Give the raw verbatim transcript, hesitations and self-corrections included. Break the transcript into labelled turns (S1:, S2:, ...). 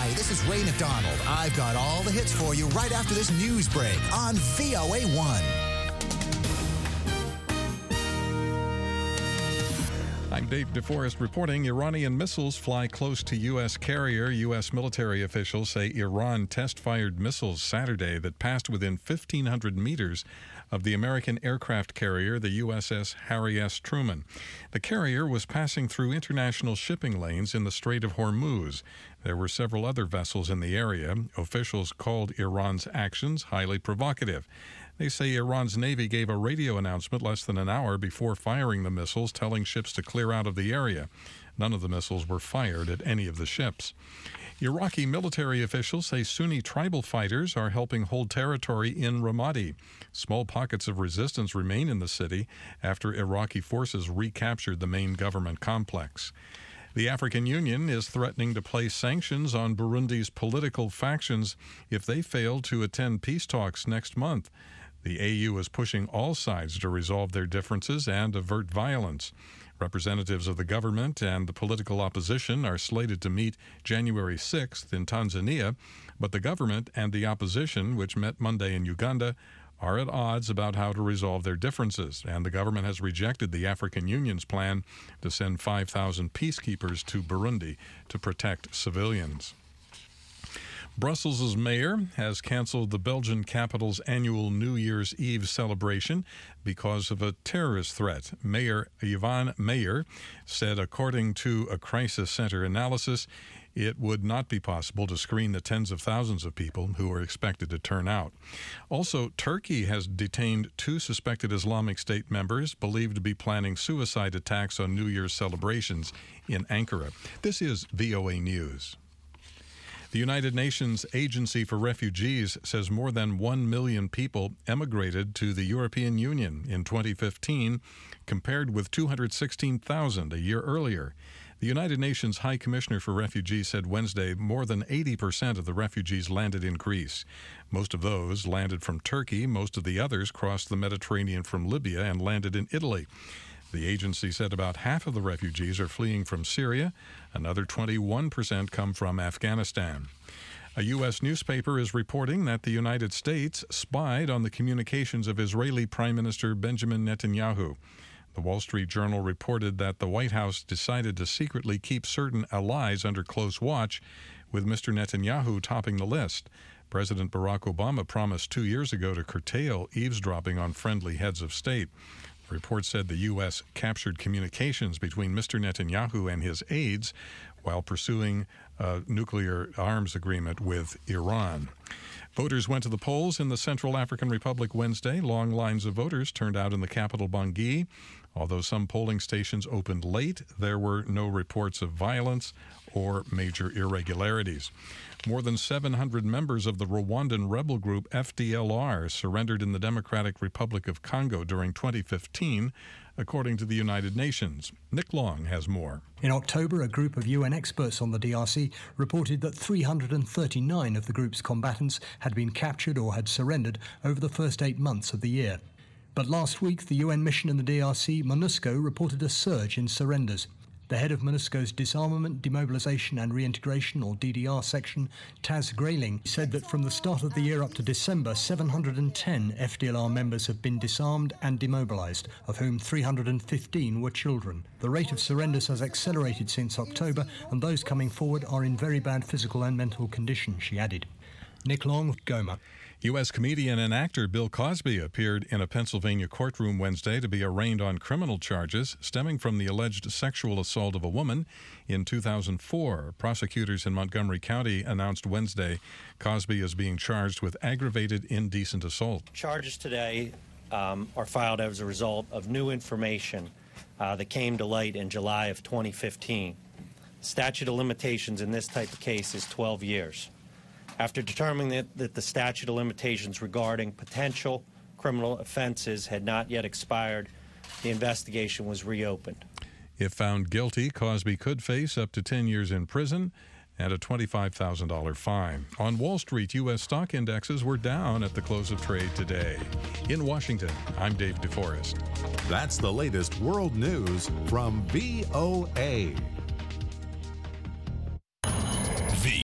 S1: Hi, this is Ray McDonald. I've got all the hits for you right after this news break on V O A one.
S2: I'm Dave DeForest reporting Iranian missiles fly close to U S carrier. U S military officials say Iran test-fired missiles Saturday that passed within fifteen hundred meters of the American aircraft carrier, the U S S Harry S. Truman. The carrier was passing through international shipping lanes in the Strait of Hormuz. There were several other vessels in the area. Officials called Iran's actions highly provocative. They say Iran's Navy gave a radio announcement less than an hour before firing the missiles, telling ships to clear out of the area. None of the missiles were fired at any of the ships. Iraqi military officials say Sunni tribal fighters are helping hold territory in Ramadi. Small pockets of resistance remain in the city after Iraqi forces recaptured the main government complex. The African Union is threatening to place sanctions on Burundi's political factions if they fail to attend peace talks next month. The A U is pushing all sides to resolve their differences and avert violence. Representatives of the government and the political opposition are slated to meet January sixth in Tanzania, but the government and the opposition, which met Monday in Uganda, are at odds about how to resolve their differences, and the government has rejected the African Union's plan to send five thousand peacekeepers to Burundi to protect civilians. Brussels' mayor has canceled the Belgian capital's annual New Year's Eve celebration because of a terrorist threat. Mayor Yvan Meyer said, according to a crisis center analysis, it would not be possible to screen the tens of thousands of people who are expected to turn out. Also, Turkey has detained two suspected Islamic State members believed to be planning suicide attacks on New Year's celebrations in Ankara. This is V O A News. The United Nations Agency for Refugees says more than one million people emigrated to the European Union in twenty fifteen, compared with two hundred sixteen thousand a year earlier. The United Nations High Commissioner for Refugees said Wednesday more than eighty percent of the refugees landed in Greece. Most of those landed from Turkey. Most of the others crossed the Mediterranean from Libya and landed in Italy. The agency said about half of the refugees are fleeing from Syria. Another twenty-one percent come from Afghanistan. A U S newspaper is reporting that the United States spied on the communications of Israeli Prime Minister Benjamin Netanyahu. The Wall Street Journal reported that the White House decided to secretly keep certain allies under close watch, with Mister Netanyahu topping the list. President Barack Obama promised two years ago to curtail eavesdropping on friendly heads of state. The report said the U S captured communications between Mister Netanyahu and his aides while pursuing a nuclear arms agreement with Iran. Voters went to the polls in the Central African Republic Wednesday. Long lines of voters turned out in the capital, Bangui. Although some polling stations opened late, there were no reports of violence or major irregularities. More than seven hundred members of the Rwandan rebel group F D L R surrendered in the Democratic Republic of Congo during twenty fifteen, according to the United Nations. Nick Long has more.
S3: In October, a group of U N experts on the D R C reported that three hundred thirty-nine of the group's combatants had been captured or had surrendered over the first eight months of the year. But last week, the U N mission in the D R C, MONUSCO, reported a surge in surrenders. The head of MONUSCO's Disarmament, Demobilization and Reintegration, or D D R section, Taz Grayling, said that from the start of the year up to December, seven hundred ten F D L R members have been disarmed and demobilized, of whom three hundred fifteen were children. The rate of surrenders has accelerated since October, and those coming forward are in very bad physical and mental condition, she added. Nick Long, Goma.
S2: U S comedian and actor Bill Cosby appeared in a Pennsylvania courtroom Wednesday to be arraigned on criminal charges stemming from the alleged sexual assault of a woman in two thousand four. Prosecutors in Montgomery County announced Wednesday Cosby is being charged with aggravated indecent assault.
S4: Charges today um, are filed as a result of new information uh, that came to light in July of twenty fifteen. Statute of limitations in this type of case is twelve years. After determining that, that the statute of limitations regarding potential criminal offenses had not yet expired, the investigation was reopened.
S2: If found guilty, Cosby could face up to ten years in prison and a twenty-five thousand dollars fine. On Wall Street, U S stock indexes were down at the close of trade today. In Washington, I'm Dave DeForest.
S5: That's the latest world news from V O A.